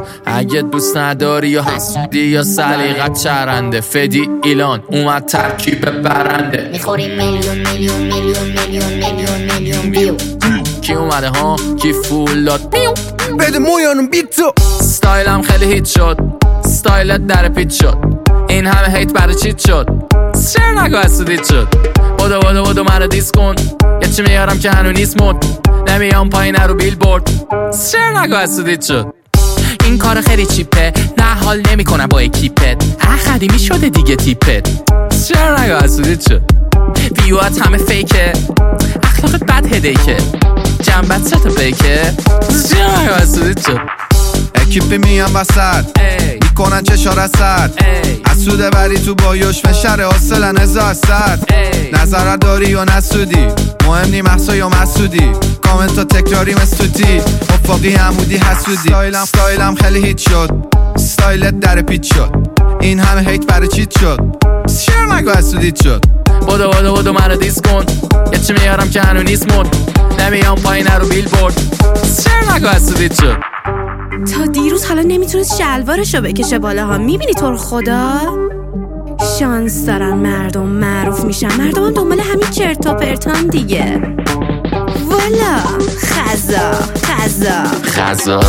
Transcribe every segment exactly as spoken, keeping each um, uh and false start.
اگه دوست نداری یا حسودی یا سلیقت چرنده، فدی ایلان اومد ترکیب برنده. میخوریم میلیون میلیون میلیون میلیون میلیون میلیون ویو. کی اومده ها کی فول داد پیو بده مویانم بیتو. ستایلم خیلی هیت شد، ستایلت در پیت شد، این همه هیت برای چیت شد، چرا نگاه حسودیت شد. بودو بودو بودو مرا دیس کن، یه چی میارم که هنو نیست مد، نمیام پایین رو بیل بورد، چرا نگاه حسودیت شد. این کار خیلی چیپه، نه حال نمی کنم با اکیپت، اه قدیمی شده دیگه تیپت، چرا نگاه حسودیت شد. ویوات همه فیکه، اخلاقت بد هدیکه، جنبت سه تا بیکه، چرا نگاه حسودیت شد. اکیپی میان وسط میکنن چشار اسد، حسوده بری تو بایوش فشر حاصلن هزار صد. نظرت داری یا نسودی، مهم نی محصا یا مسودی، کامنت ها تکراری مستودی، افاقی عمودی حسودی. ستایلم ستایلم خیلی هیت شد، ستایلت در پیت شد، این همه هیت برای چیت شد، چرا نگاه حسودیت شد. بودو بودو بودو مرا دیس کن، یه چی میارم که هنو نیست مد، نمیام پایین رو بیل بورد، چرا نگاه حسودیت شد. تا دیروز حالا نمیتونست شلوارشو بکشه بالاها، میبینی تو رو خدا. شانس دارن مردم معروف میشن، مردم هم دنبال همین چرت و پرتان دیگه. والا خزا خزا خزا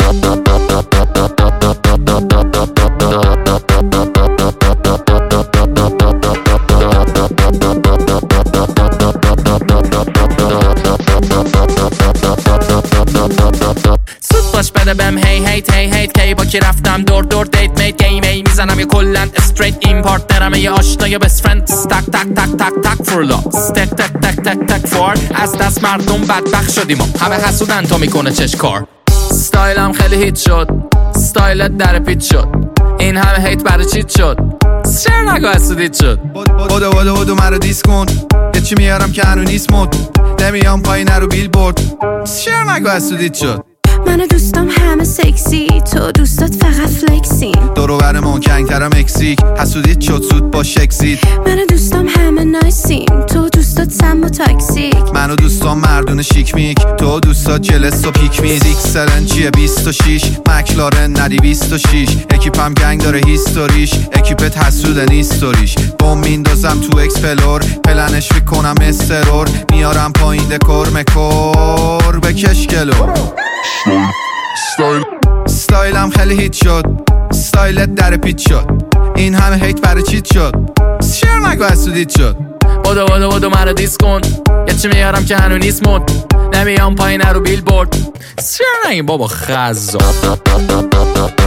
سود باش بده بهم هی هیت هی هیت، کی با کی رفتم دور دور دیت میت، گیم ای میزنم یه کلن استریت، این پارتنرم یه آشنا یا بست فرند، تک تک تک تک تک فور لاف، تک تک تک تک تک فور، از دست مردم بدبخت شدیم، همه حسودن تو میکنه چش کار. ستایلم خیلی هیت شد، ستایلت در پیت شد، این همه هیت برای چیت شد، چرا نگاه حسودیت شد. بودو بودو بودو مرا دیس کن، یه چی میارم که هنو نیست مد، نمیام پایین رو بیل بورد، چرا نگاه حسودیت شد. من دوستم همه سکسی، تو دوستات فقط فلکسین، دورو برمون کنگترم اکسیک، حسودیت شد زود با شکسید. من دوستم همه نایسیم، تو دوستات سم و تاکسیک، من دوستام مردون شیک میک، تو دوستات جلس و پیک میز. ایکسلن چیه بیست و شیش، مکلارن ندی بیست و شیش، اکیپم گنگ داره هیستوریش، اکیپت حسوده نیستوریش. بوم میندازم تو اکسپلور، پلنش فکر کنم استرور، میارم پایین دکور مکور بکش گلور. ستایل ستایلم خیلی هیت شد، ستایلت در پیت شد، این همه هیت برای چیت شد، چرا نگاه حسودیت شد. بودو بودو بودو مرا دیس کن، یه چی میارم که هنو نیست مد، نمیام پایین رو بیل بورد، چرا نگیم بابا خزا.